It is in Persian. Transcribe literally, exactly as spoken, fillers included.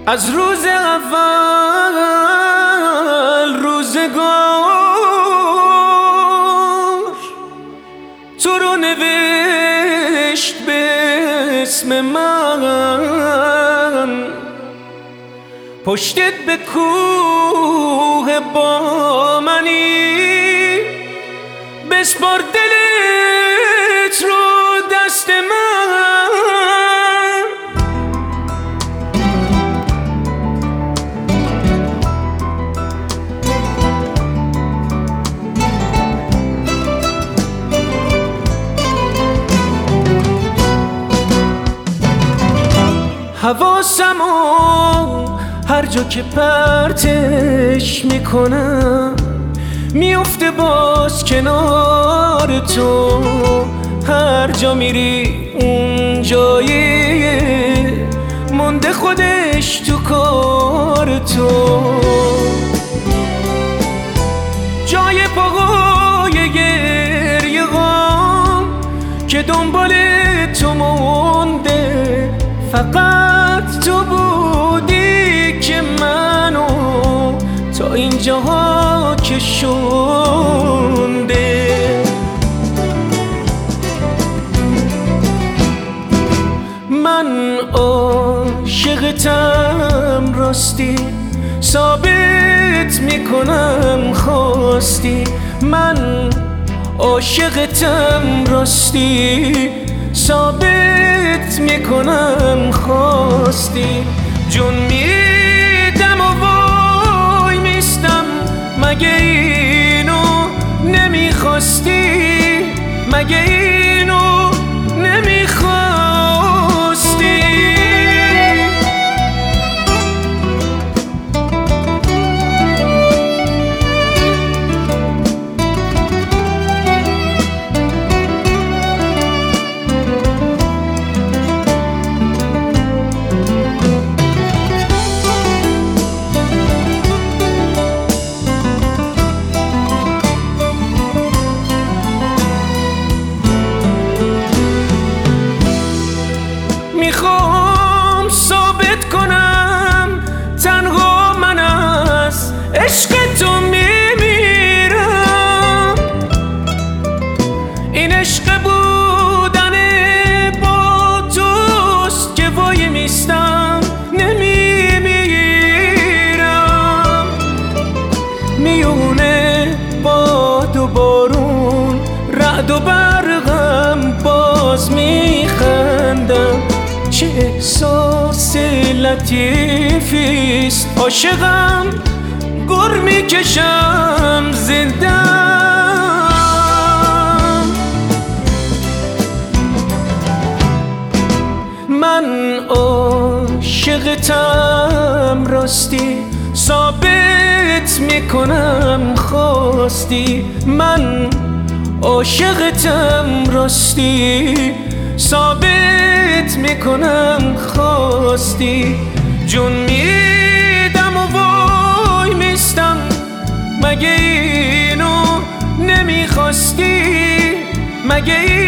از روز اول روزگار تو رو نوشت به اسم من، پشتت به کوه با منی، بسپار دلت رو دست من. حواسمو هر جا که پرتش میکنم میفته باز کنار تو، هر جا میری اون جایی مونده خودش تو کار تو، جای پاهای گریه غم که دنبال تو مونده، فقط تو بودی که منو تا اینجاها کشونده. من عاشقتم راستی، ثابت میکنم خواستی. من عاشقتم راستی، ثابت میکنم خواستی. جون میدم و وای میستم، مگه اینو نمیخواستی؟ مگه اینو نمیخواستی؟ میخوام ثابت کنم تنها من از عشق تو میمیرم، این عشق بودن با توست که وای میستم نمیمیرم. میونه باد و بارون رعد و برقم باز میخندم، چه احساس لطیفیست عاشقم گر میکشم زندم. من عاشقتم راستی، ثابت میکنم خواستی. من عاشقتم راستی، ثابت میکنم خواستی. جون میدم و وای میستم، مگه اینو نمیخواستی؟ مگه